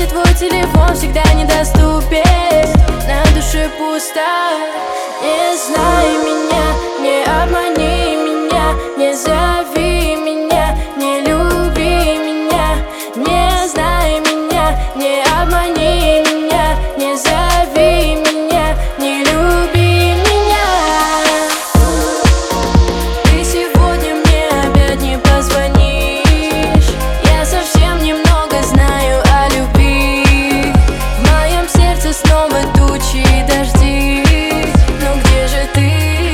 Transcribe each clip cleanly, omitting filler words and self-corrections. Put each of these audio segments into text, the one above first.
если твой телефон всегда недоступен, на душе пусто. Не знай меня, не обмани меня, не зови меня, не люби меня. Не знай меня, не обмани меня, не зови меня, не люби меня. Ты сегодня мне опять не позвонишь. Я совсем немного знаю о любви. В моем сердце снова тучи и дожди. Но где же ты?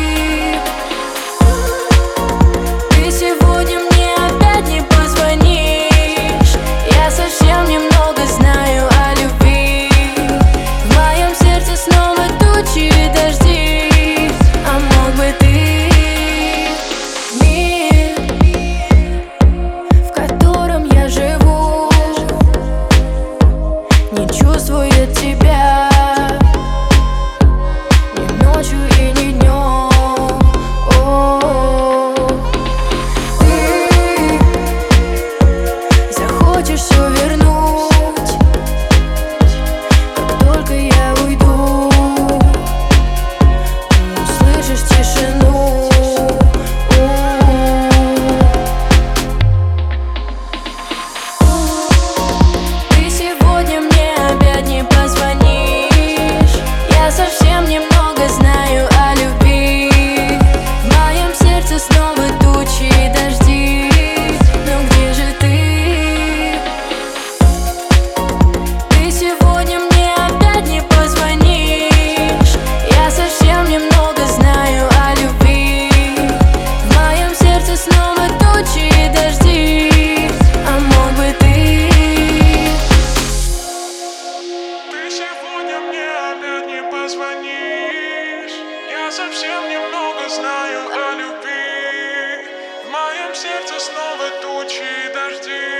Ты сегодня мне опять не позвонишь. Я совсем немного знаю о любви. В моем сердце снова тучи и дожди. А мог бы ты? Мир, в котором я живу, не чувствует тебя ни ночью и ни днем. Ты захочешь все вернуть, как только я уйду. Ты услышишь тишину. Ты сегодня мне опять не позвонишь. Я совсем немного знаю о любви. В моем сердце снова тучи и дожди. Но где же ты? Ты сегодня мне опять не позвонишь. Я совсем немного знаю о любви. В моем сердце снова тучи и дожди. А мог бы ты? Ты сегодня мне опять не позвонишь. Я совсем немного знаю о любви. В моем сердце снова тучи и дожди.